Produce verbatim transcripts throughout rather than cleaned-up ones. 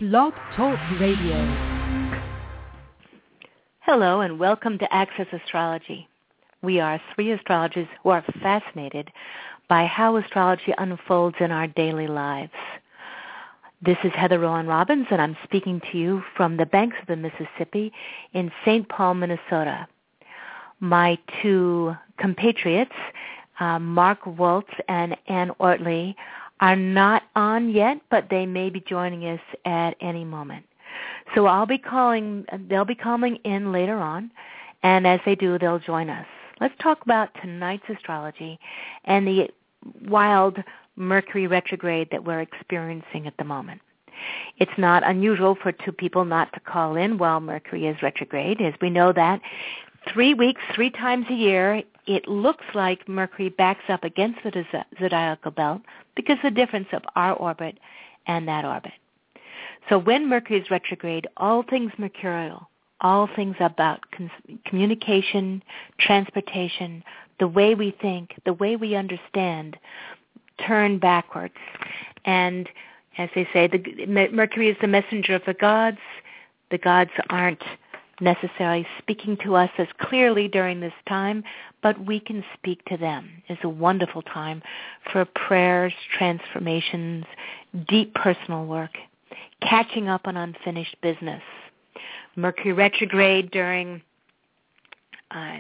Blog Talk Radio. Hello and welcome to Access Astrology. We are three astrologers who are fascinated by how astrology unfolds in our daily lives. This is Heather Rowan Robbins, and I'm speaking to you from the banks of the Mississippi in Saint Paul, Minnesota. My two compatriots, uh, Mark Waltz and Ann Ortley, are not on yet, but they may be joining us at any moment. So I'll be calling, they'll be calling in later on, and as they do, they'll join us. Let's talk about tonight's astrology and the wild Mercury retrograde that we're experiencing at the moment. It's not unusual for two people not to call in while Mercury is retrograde. As we know that three weeks, three times a year, it looks like Mercury backs up against the zodiacal belt because of the difference of our orbit and that orbit. So when Mercury is retrograde, all things mercurial, all things about con- communication, transportation, the way we think, the way we understand, turn backwards. And as they say, the, Mercury is the messenger of the gods. The gods aren't necessarily speaking to us as clearly during this time, but we can speak to them. It's a wonderful time for prayers, transformations, deep personal work, catching up on unfinished business. Mercury retrograde during, uh,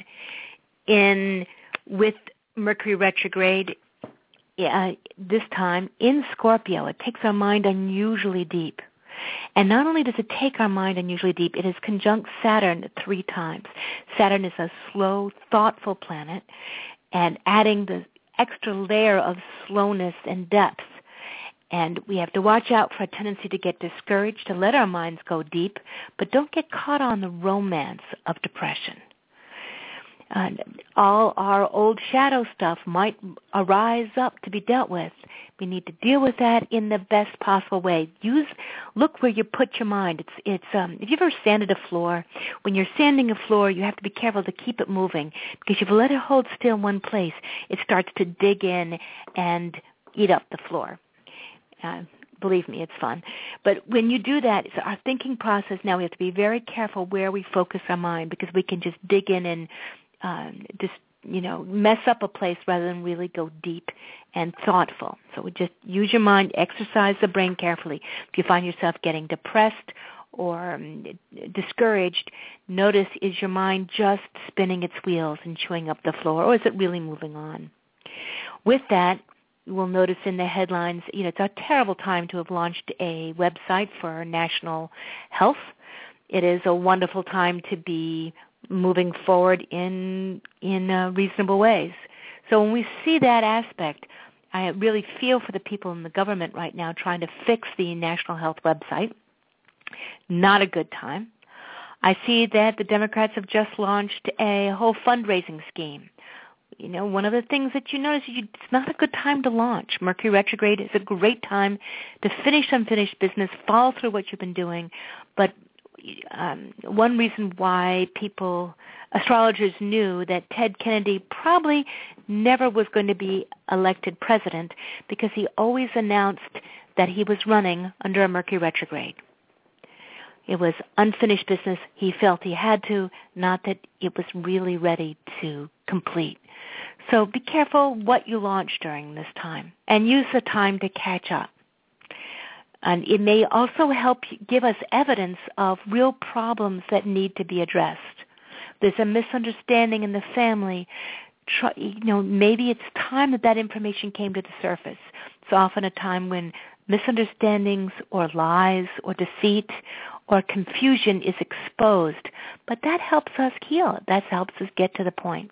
in, with Mercury retrograde uh, this time in Scorpio, it takes our mind unusually deep. And not only does it take our mind unusually deep, it is conjunct Saturn three times. Saturn is a slow, thoughtful planet, and adding the extra layer of slowness and depth. And we have to watch out for a tendency to get discouraged, to let our minds go deep, but don't get caught on the romance of depression. Uh, all our old shadow stuff might arise up to be dealt with. We need to deal with that in the best possible way. Use, look where you put your mind. It's, it's. Um, if you've ever sanded a floor, when you're sanding a floor, you have to be careful to keep it moving, because if you let it hold still in one place, it starts to dig in and eat up the floor. Uh, believe me, it's fun. But when you do that, it's our thinking process. Now we have to be very careful where we focus our mind, because we can just dig in and Um, just, you know, mess up a place rather than really go deep and thoughtful. So we just use your mind, exercise the brain carefully. If you find yourself getting depressed or um, discouraged, notice, is your mind just spinning its wheels and chewing up the floor, or is it really moving on? With that, you will notice in the headlines, you know, it's a terrible time to have launched a website for national health. It is a wonderful time to be moving forward in in uh, reasonable ways. So when we see that aspect, I really feel for the people in the government right now trying to fix the national health website. Not a good time. I see that the Democrats have just launched a whole fundraising scheme. You know, one of the things that you notice is you, it's not a good time to launch. Mercury retrograde is a great time to finish unfinished business, follow through what you've been doing, but Um, one reason why people, astrologers knew that Ted Kennedy probably never was going to be elected president, because he always announced that he was running under a Mercury retrograde. It was unfinished business. He felt he had to, not that it was really ready to complete. So be careful what you launch during this time, and use the time to catch up. And it may also help give us evidence of real problems that need to be addressed. There's a misunderstanding in the family. Try, you know, maybe it's time that that information came to the surface. It's often a time when misunderstandings or lies or deceit or confusion is exposed. But that helps us heal. That helps us get to the point.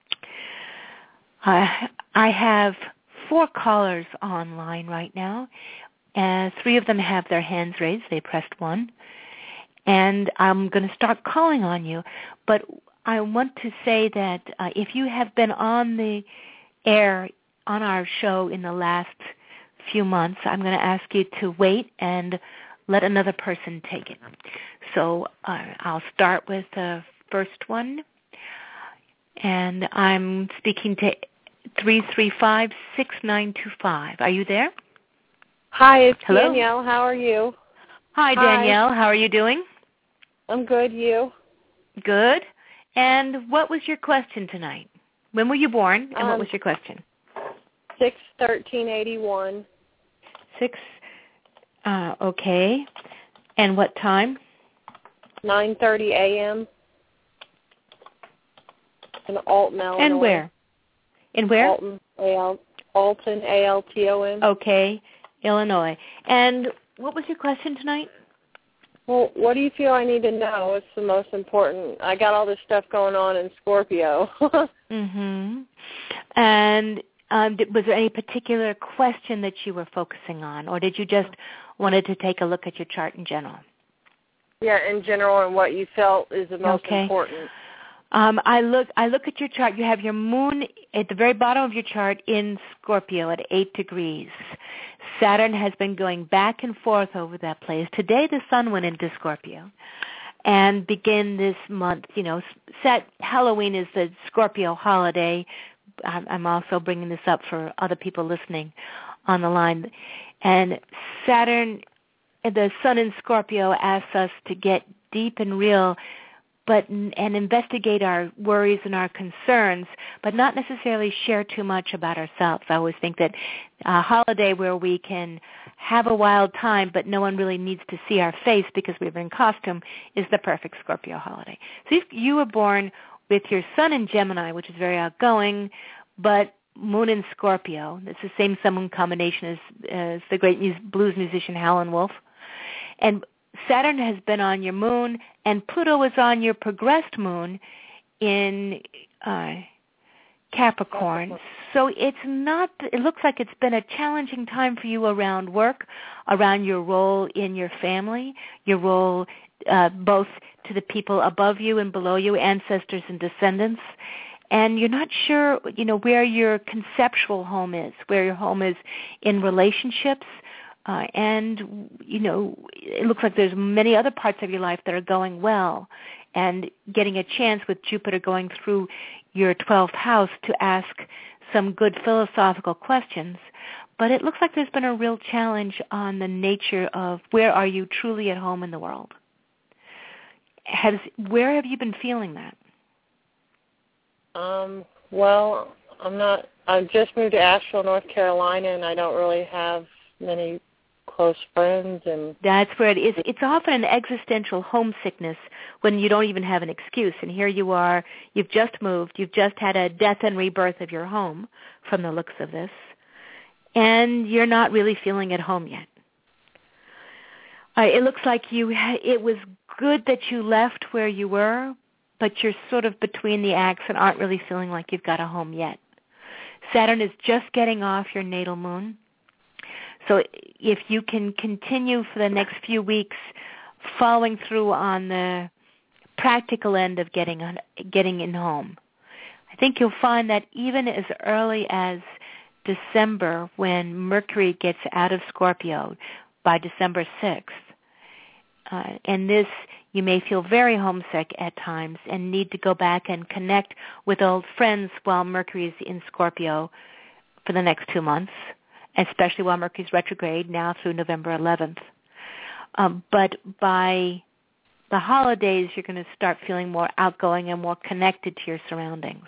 Uh, I have four callers online right now. Uh, three of them have their hands raised. They pressed one. And I'm going to start calling on you. But I want to say that uh, if you have been on the air on our show in the last few months, I'm going to ask you to wait and let another person take it. So uh, I'll start with the first one. And I'm speaking to three three five, six nine two five. Are you there? Hi, it's Hello? Danielle. How are you? Hi, Danielle. Hi. How are you doing? I'm good. You? Good. And what was your question tonight? When were you born, and um, what was your question? six thirteen eighty-one. Six. Uh, okay. And what time? nine thirty a.m. in Alton, Illinois. And where? In where? Alton, A L Alton, A L T O N. Okay, Illinois. And what was your question tonight? Well, what do you feel I need to know? It's the most important. I got all this stuff going on in Scorpio. mm-hmm. And um, was there any particular question that you were focusing on, or did you just wanted to take a look at your chart in general? Yeah, in general, and what you felt is the most okay. important. Um, I look. I look at your chart. You have your moon at the very bottom of your chart in Scorpio at eight degrees. Saturn has been going back and forth over that place. Today, the sun went into Scorpio, and begin this month. You know, set Halloween is the Scorpio holiday. I'm, I'm also bringing this up for other people listening on the line, and Saturn, the sun in Scorpio, asks us to get deep and real, but and investigate our worries and our concerns, but not necessarily share too much about ourselves. I always think that a holiday where we can have a wild time, but no one really needs to see our face because we're in costume, is the perfect Scorpio holiday. So if you were born with your sun in Gemini, which is very outgoing, but moon in Scorpio, it's the same sun-moon combination as, as the great mus- blues musician Howlin' Wolf, and Saturn has been on your moon, and Pluto is on your progressed moon in uh, Capricorn. So it's not, it looks like it's been a challenging time for you around work, around your role in your family, your role uh, both to the people above you and below you, ancestors and descendants. And you're not sure, you know, where your conceptual home is, where your home is in relationships. Uh, and, you know, it looks like there's many other parts of your life that are going well, and getting a chance with Jupiter going through your twelfth house to ask some good philosophical questions. But it looks like there's been a real challenge on the nature of where are you truly at home in the world. Has, where have you been feeling that? Um, well, I'm not, I just moved to Asheville, North Carolina, and I don't really have many close friends. And that's where it is. It's often an existential homesickness when you don't even have an excuse. And here you are, you've just moved, you've just had a death and rebirth of your home from the looks of this, and you're not really feeling at home yet. Uh, it looks like you. Ha- it was good that you left where you were, but you're sort of between the acts and aren't really feeling like you've got a home yet. Saturn is just getting off your natal moon. So if you can continue for the next few weeks following through on the practical end of getting on, getting in home, I think you'll find that even as early as December, when Mercury gets out of Scorpio by December sixth, uh, and this, you may feel very homesick at times and need to go back and connect with old friends while Mercury is in Scorpio for the next two months. Especially while Mercury's retrograde now through November eleventh. Um, but by the holidays, you're going to start feeling more outgoing and more connected to your surroundings.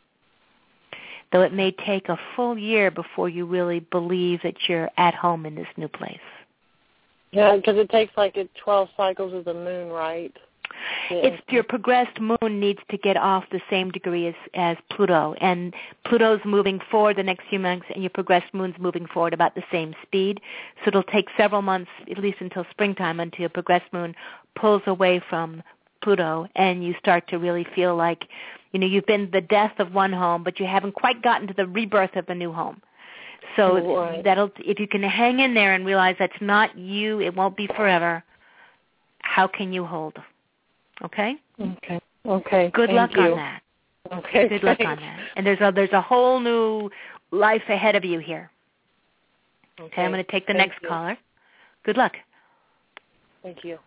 Though it may take a full year before you really believe that you're at home in this new place. Yeah, because it takes like twelve cycles of the moon, right? It's your progressed moon needs to get off the same degree as, as Pluto, and Pluto's moving forward the next few months, and your progressed moon's moving forward about the same speed. So it'll take several months, at least until springtime, until your progressed moon pulls away from Pluto, and you start to really feel like, you know, you've been the death of one home, but you haven't quite gotten to the rebirth of a new home. So right. that'll, if you can hang in there and realize that's not you, it won't be forever. How can you hold? Okay? Okay. Okay. Good Thank luck you. on that. Okay. Good thanks. luck on that. And there's a there's a whole new life ahead of you here. Okay, okay I'm going to take the Thank next you. caller. Good luck. Thank you.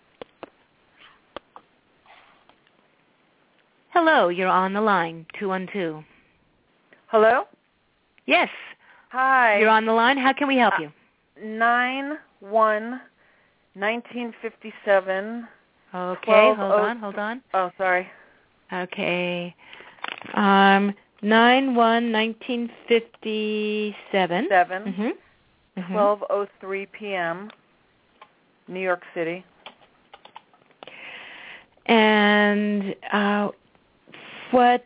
Hello, you're on the line, two one two. Hello? Yes. Hi. You're on the line. How can we help uh, you? nine one nineteen fifty-seven. Okay, hold on, hold on. Oh, sorry. Okay. Um, nine one nineteen fifty-seven. Seven. Mm-hmm. Mm-hmm. twelve oh three p.m. New York City. And uh, what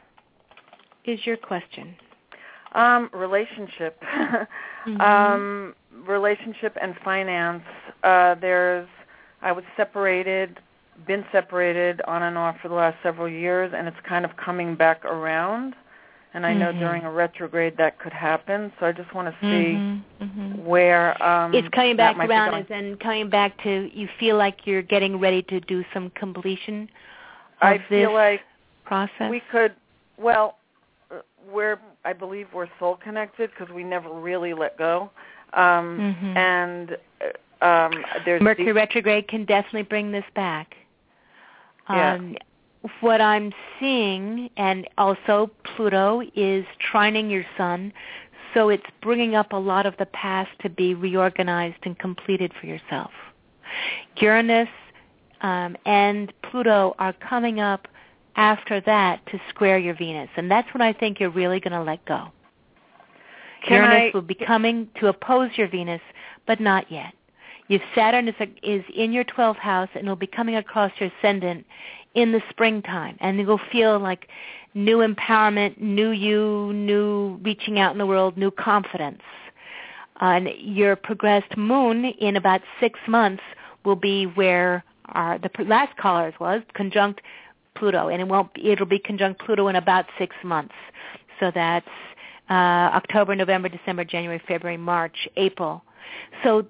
is your question? Um, relationship. mm-hmm. um, relationship and finance. Uh, there's, I was separated, been separated on and off for the last several years, and it's kind of coming back around. And I know mm-hmm. during a retrograde that could happen, so I just want to see mm-hmm. Mm-hmm. where um, it's coming back that around, as in coming back to you feel like you're getting ready to do some completion of I this feel like process. We could, well, we're I believe we're soul connected because we never really let go, um, mm-hmm. and um, there's Mercury these, retrograde can definitely bring this back. Yeah. Um, what I'm seeing, and also Pluto is trining your sun, so it's bringing up a lot of the past to be reorganized and completed for yourself. Uranus um, and Pluto are coming up after that to square your Venus, and that's when I think you're really going to let go. Can Uranus I, will be coming to oppose your Venus, but not yet. Your Saturn is, is in your twelfth house, and it'll be coming across your ascendant in the springtime, and you'll feel like new empowerment, new you, new reaching out in the world, new confidence. Uh, and your progressed moon in about six months will be where our, the last caller's was, conjunct Pluto, and it won't. It'll be conjunct Pluto in about six months. So that's uh, October, November, December, January, February, March, April. So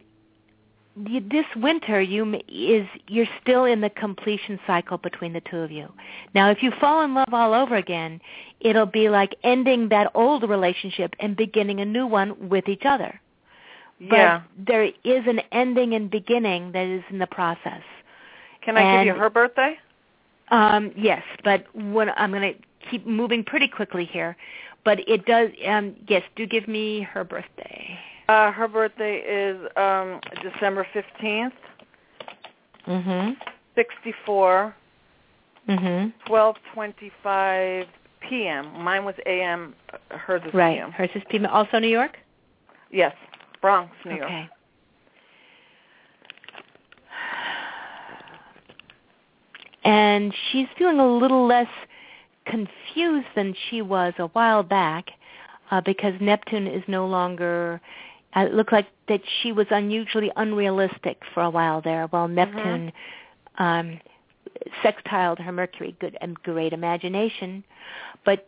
this winter, you is you're still in the completion cycle between the two of you. Now, if you fall in love all over again, it'll be like ending that old relationship and beginning a new one with each other. Yeah. But there is an ending and beginning that is in the process. Can I and, give you her birthday? Um, yes, but what, I'm going to keep moving pretty quickly here. But it does, um, yes, do give me her birthday. Uh, her birthday is um, December fifteenth, mm-hmm. sixty-four, mm-hmm. twelve twenty-five p.m. Mine was a m, hers is right. p m. Hers is p m. Also New York? Yes, Bronx, New York. Okay. And she's feeling a little less confused than she was a while back uh, because Neptune is no longer, uh, it looked like that she was unusually unrealistic for a while there while Neptune mm-hmm. um, sextiled her Mercury, good and great imagination. But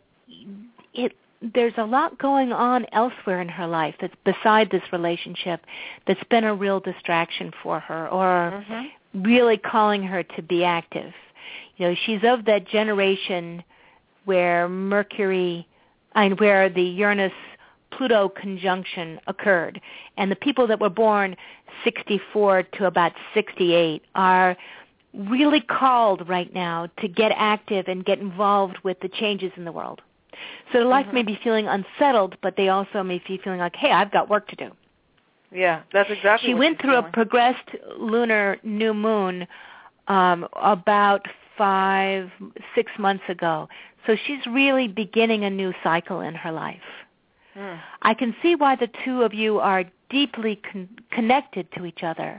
it there's a lot going on elsewhere in her life that's beside this relationship that's been a real distraction for her or mm-hmm. really calling her to be active. You know, she's of that generation where Mercury and where the Uranus-Pluto conjunction occurred. And the people that were born sixty-four to about sixty-eight are really called right now to get active and get involved with the changes in the world. So their life mm-hmm. may be feeling unsettled, but they also may be feeling like, hey, I've got work to do. Yeah, that's exactly she what went she's through doing. a progressed lunar new moon um, about five, six months ago. So she's really beginning a new cycle in her life. Mm. I can see why the two of you are deeply con- connected to each other.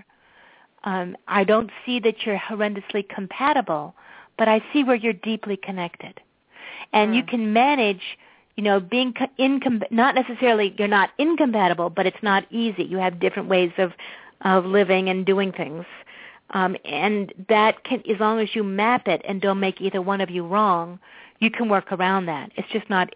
Um, I don't see that you're horrendously compatible, but I see where you're deeply connected. And mm. you can manage, you know, being co- incom- not necessarily you're not incompatible, but it's not easy. You have different ways of, of living and doing things. Um, and that can, as long as you map it and don't make either one of you wrong, you can work around that. It's just not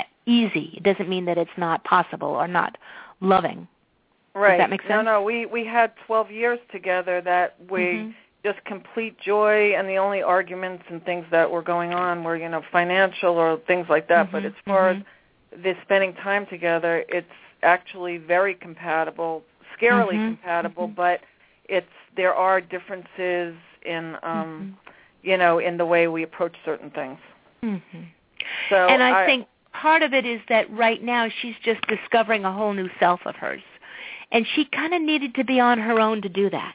easy. It doesn't mean that it's not possible or not loving. Right. Does that make sense? No, no. We we had twelve years together that we mm-hmm. just complete joy, and the only arguments and things that were going on were, you know, financial or things like that. Mm-hmm. But as far mm-hmm. as the spending time together, it's actually very compatible, scarily mm-hmm. compatible, mm-hmm. but it's there are differences in, um, mm-hmm. you know, in the way we approach certain things. Mm-hmm. So and I, I think part of it is that right now she's just discovering a whole new self of hers. And she kind of needed to be on her own to do that.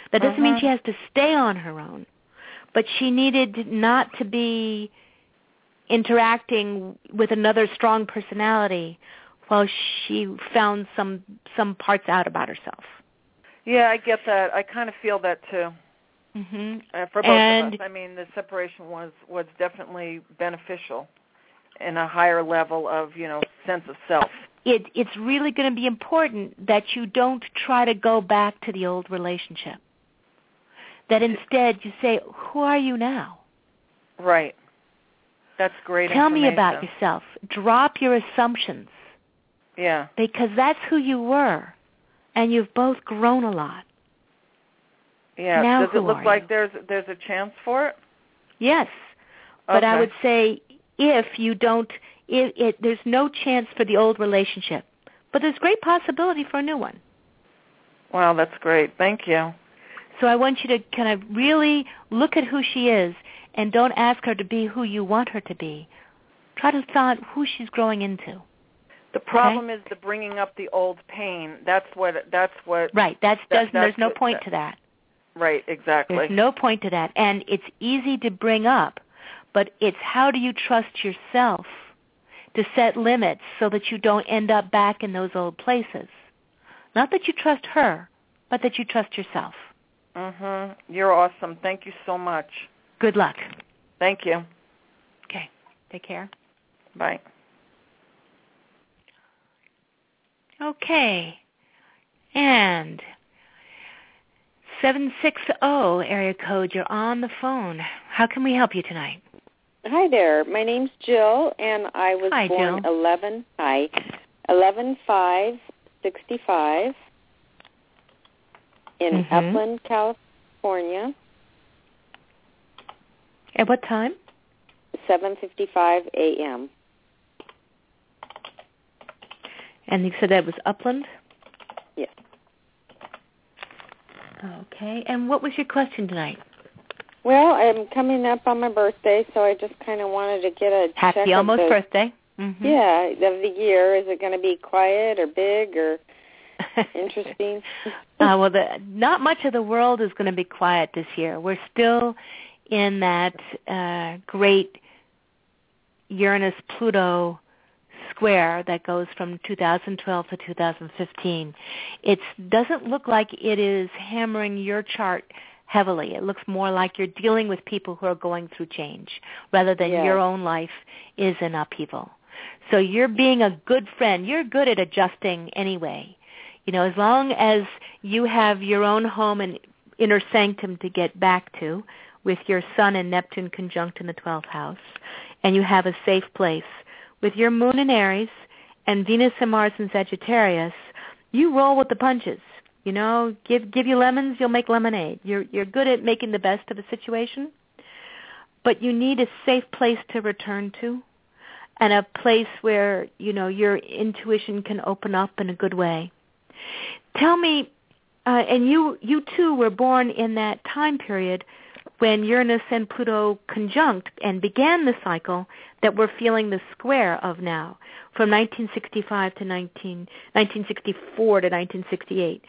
That doesn't uh-huh. mean she has to stay on her own, but she needed not to be interacting with another strong personality while she found some some parts out about herself. Yeah, I get that. I kind of feel that too. Mm-hmm. Uh, for both and, of us. I mean, the separation was was definitely beneficial in a higher level of, you know, sense of self. It, it's really going to be important that you don't try to go back to the old relationship. That instead you say, who are you now? Right. That's great Tell information. me about yourself. Drop your assumptions. Yeah. Because that's who you were, and you've both grown a lot. Yeah. Now Does it who look are like you? there's there's a chance for it? Yes. But okay. I would say if you don't, it, it, there's no chance for the old relationship. But there's great possibility for a new one. Wow, that's great. Thank you. So I want you to kind of really look at who she is and don't ask her to be who you want her to be. Try to thought who she's growing into. The problem okay? is the bringing up the old pain. That's what. That's what. Right. That's, that, does, that's there's no what, point that, to that. Right. Exactly. There's no point to that. And it's easy to bring up, but it's how do you trust yourself to set limits so that you don't end up back in those old places. Not that you trust her, but that you trust yourself. Mhm. You're awesome. Thank you so much. Good luck. Thank you. Okay. Take care. Bye. Okay. And seven six zero area code, you're on the phone. How can we help you tonight? Hi there. My name's Jill, and I was Hi, born Jill. eleven. Hi, eleven five sixty five in mm-hmm. Upland, California. At what time? seven fifty five a.m. And you said that was Upland? Yes. Okay. And what was your question tonight? Well, I'm coming up on my birthday, so I just kind of wanted to get a Happy check almost of the, birthday. Mm-hmm. Yeah, of the year. Is it going to be quiet or big or interesting? uh, well, the, not much of the world is going to be quiet this year. We're still in that uh, great Uranus-Pluto square that goes from two thousand twelve to two thousand fifteen. It doesn't look like it is hammering your chart heavily. It looks more like you're dealing with people who are going through change rather than yeah. your own life is in upheaval. So you're being a good friend. You're good at adjusting anyway. You know, as long as you have your own home and inner sanctum to get back to with your Sun and Neptune conjunct in the twelfth house, and you have a safe place with your Moon in Aries and Venus and Mars in Sagittarius, you roll with the punches. You know, give give you lemons, you'll make lemonade. You're you're good at making the best of a situation, but you need a safe place to return to, and a place where you know your intuition can open up in a good way. Tell me, uh, and you you too were born in that time period when Uranus and Pluto conjunct and began the cycle that we're feeling the square of now, from nineteen sixty-five to nineteen, nineteen sixty-four to nineteen sixty-eight.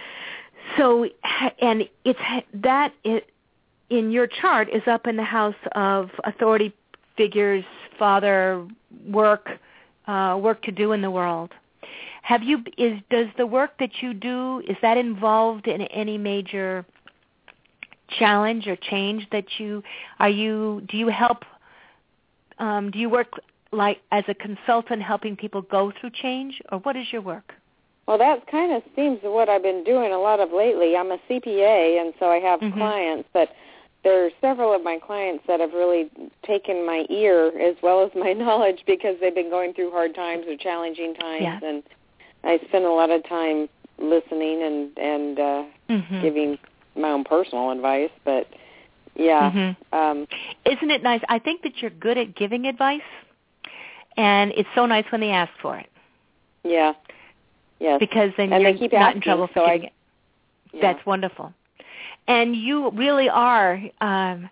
So, and it's that it, in your chart is up in the house of authority figures, father, work, uh, work to do in the world. Have you? Is does the work that you do, is that involved in any major challenge or change that you are you? Do you help? Um, do you work like as a consultant, helping people go through change, or what is your work? Well, that kind of seems what I've been doing a lot of lately. I'm a C P A, and so I have mm-hmm. clients, but there are several of my clients that have really taken my ear as well as my knowledge because they've been going through hard times or challenging times, yeah. and I spend a lot of time listening and, and uh, mm-hmm. giving my own personal advice, but yeah. Mm-hmm. Um, Isn't it nice? I think that you're good at giving advice, and it's so nice when they ask for it. Yeah. Yes. Because then and you're they keep not asking, in trouble for so giving I, it. Yeah. That's wonderful. And you really are, um,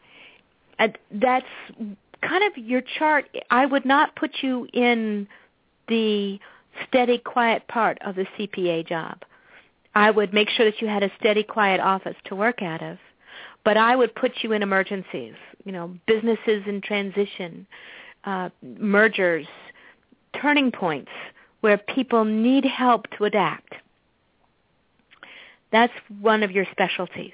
that's kind of your chart. I would not put you in the steady, quiet part of the C P A job. I would make sure that you had a steady, quiet office to work out of. But I would put you in emergencies, you know, businesses in transition, uh, mergers, turning points where people need help to adapt. That's one of your specialties.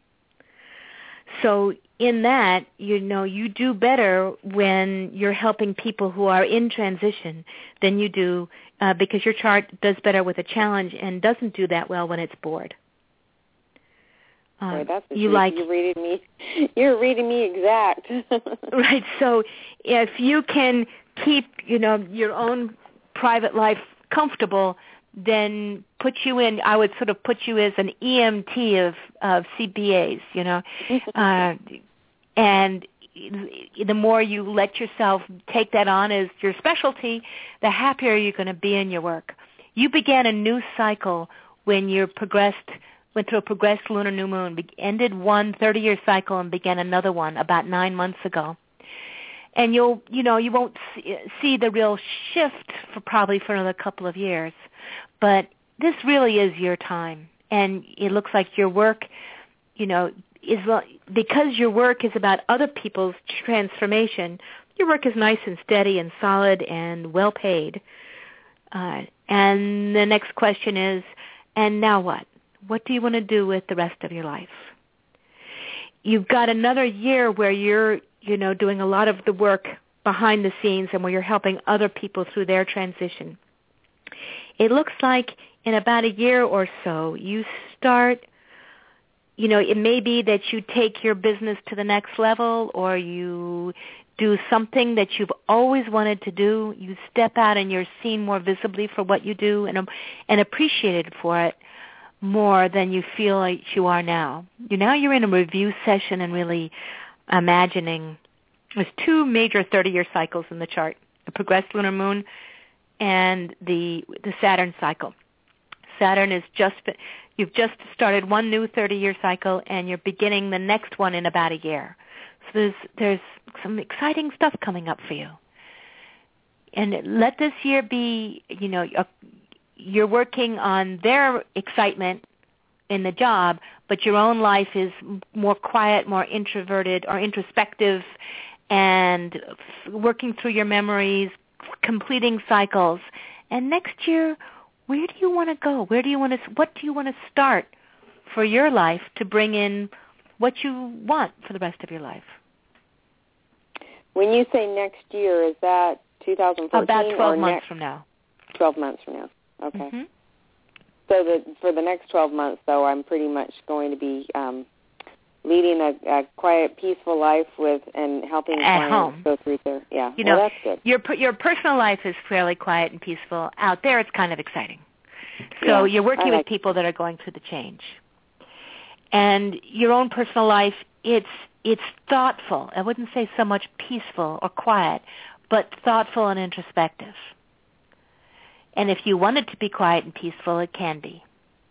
So in that, you know, you do better when you're helping people who are in transition than you do uh, because your chart does better with a challenge and doesn't do that well when it's bored. Um, Boy, that's you like you're reading me. You're reading me exact. Right. So if you can keep, you know, your own private life comfortable, then put you in, I would sort of put you as an E M T of, of C B As, you know. uh, and the more you let yourself take that on as your specialty, the happier you're going to be in your work. You began a new cycle when you progressed, went through a progressed lunar new moon, ended one thirty-year cycle and began another one about nine months ago. And you'll, you know, you won't see the real shift for probably for another couple of years. But this really is your time. And it looks like your work, you know, is because your work is about other people's transformation, your work is nice and steady and solid and well paid. Uh, and the next question is, and now what? What do you want to do with the rest of your life? You've got another year where you're, you know, doing a lot of the work behind the scenes and where you're helping other people through their transition. It looks like in about a year or so, you start, you know, it may be that you take your business to the next level or you do something that you've always wanted to do. You step out and you're seen more visibly for what you do and, and appreciated for it more than you feel like you are now. You now you're in a review session and really imagining. There's two major thirty-year cycles in the chart, the progressed lunar moon and the the Saturn cycle. Saturn is just, you've just started one new thirty-year cycle and you're beginning the next one in about a year. So there's, there's some exciting stuff coming up for you. And let this year be, you know, a, you're working on their excitement in the job, but your own life is more quiet, more introverted or introspective, and working through your memories, completing cycles. And next year, where do you want to go? Where do you want to? What do you want to start for your life to bring in what you want for the rest of your life? When you say next year, is that two thousand fourteen? About twelve or months next, from now. Twelve months from now. Okay. Mm-hmm. So that for the next twelve months, though, I'm pretty much going to be um, leading a, a quiet, peaceful life with and helping at clients home go through their yeah. You well, know, that's good. Your your personal life is fairly quiet and peaceful. Out there, it's kind of exciting. So yeah, you're working like with people that are going through the change, and your own personal life, it's it's thoughtful. I wouldn't say so much peaceful or quiet, but thoughtful and introspective. And if you want it to be quiet and peaceful, it can be.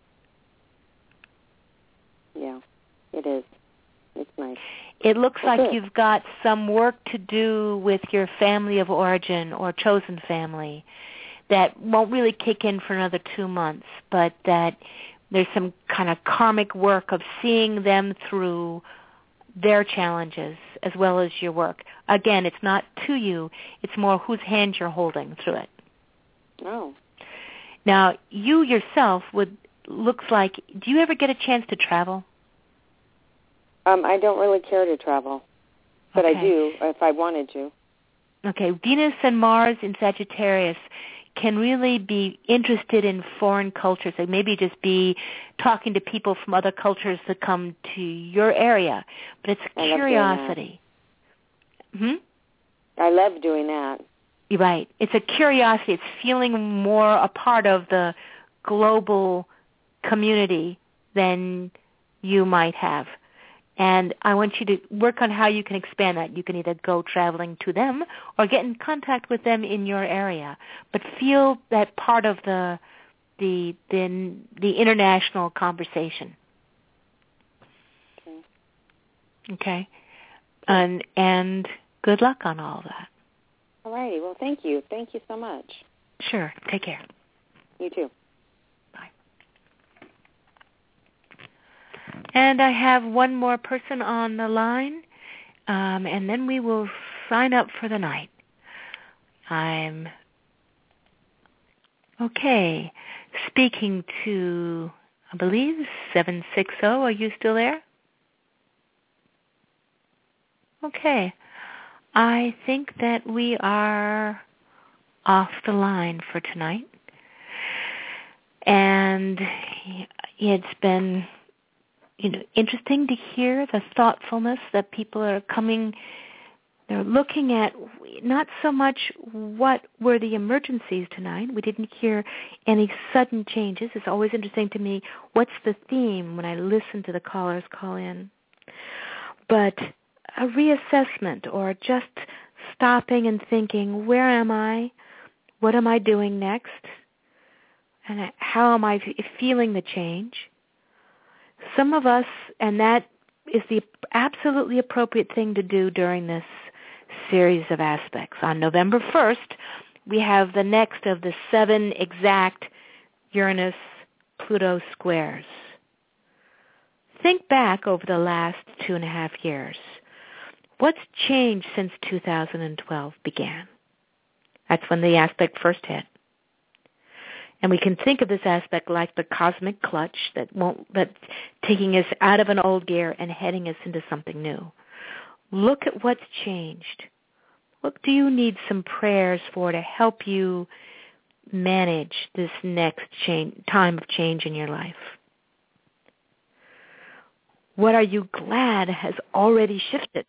Yeah, it is. It's nice. It looks well, like good. you've got some work to do with your family of origin or chosen family that won't really kick in for another two months, but that there's some kind of karmic work of seeing them through their challenges as well as your work. Again, it's not to you. It's more whose hand you're holding through it. Oh. Now, you yourself would, looks like, do you ever get a chance to travel? Um, I don't really care to travel, but okay. I do if I wanted to. Okay, Venus and Mars in Sagittarius can really be interested in foreign cultures. They maybe just be talking to people from other cultures that come to your area, but it's I curiosity. Hmm? I love doing that. You're right. It's a curiosity. It's feeling more a part of the global community than you might have. And I want you to work on how you can expand that. You can either go traveling to them or get in contact with them in your area, but feel that part of the the the, the international conversation. Okay. Okay. And and good luck on all that. All righty. Well, thank you. Thank you so much. Sure. Take care. You too. And I have one more person on the line, um, and then we will sign up for the night. I'm, okay, speaking to, I believe, seven six zero. Are you still there? Okay. I think that we are off the line for tonight. And it's been, you know, interesting to hear the thoughtfulness that people are coming, they're looking at not so much what were the emergencies tonight. We didn't hear any sudden changes. It's always interesting to me, what's the theme when I listen to the callers call in. But a reassessment, or just stopping and thinking, where am I? What am I doing next? And how am I feeling the change? Some of us, and that is the absolutely appropriate thing to do during this series of aspects. On November first, we have the next of the seven exact Uranus-Pluto squares. Think back over the last two and a half years. What's changed since two thousand twelve began? That's when the aspect first hit. And we can think of this aspect like the cosmic clutch that won't, that's taking us out of an old gear and heading us into something new. Look at what's changed. What do you need some prayers for to help you manage this next change, time of change in your life? What are you glad has already shifted?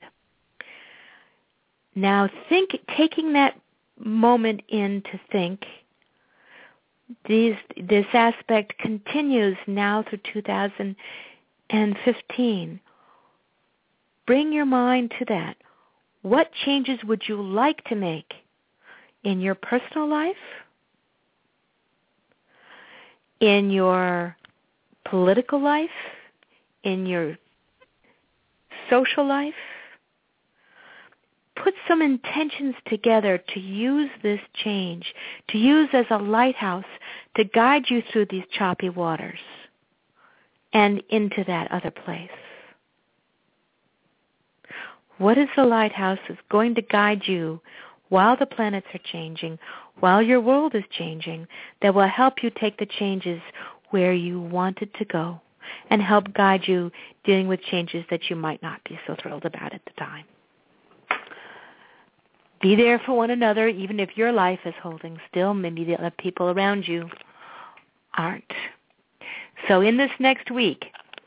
Now think, taking that moment in to think, these, this aspect continues now through two thousand fifteen. Bring your mind to that. What changes would you like to make in your personal life, in your political life, in your social life? Put some intentions together to use this change, to use as a lighthouse to guide you through these choppy waters and into that other place. What is the lighthouse that's going to guide you while the planets are changing, while your world is changing, that will help you take the changes where you wanted to go and help guide you dealing with changes that you might not be so thrilled about at the time? Be there for one another, even if your life is holding still. Maybe the other people around you aren't. So in this next week,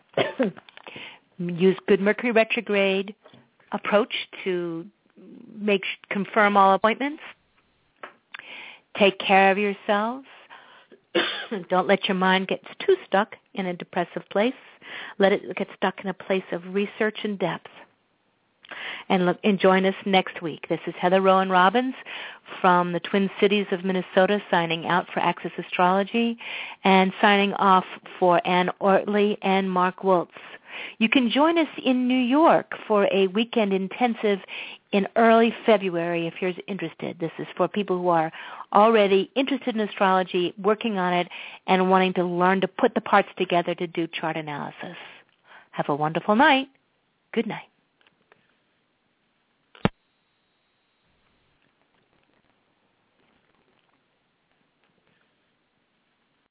use good Mercury retrograde approach to make confirm all appointments. Take care of yourselves. Don't let your mind get too stuck in a depressive place. Let it get stuck in a place of research and depth. And look, and join us next week. This is Heather Rowan Robbins from the Twin Cities of Minnesota, signing out for Access Astrology and signing off for Ann Ortley and Mark Woltz. You can join us in New York for a weekend intensive in early February if you're interested. This is for people who are already interested in astrology, working on it, and wanting to learn to put the parts together to do chart analysis. Have a wonderful night. Good night.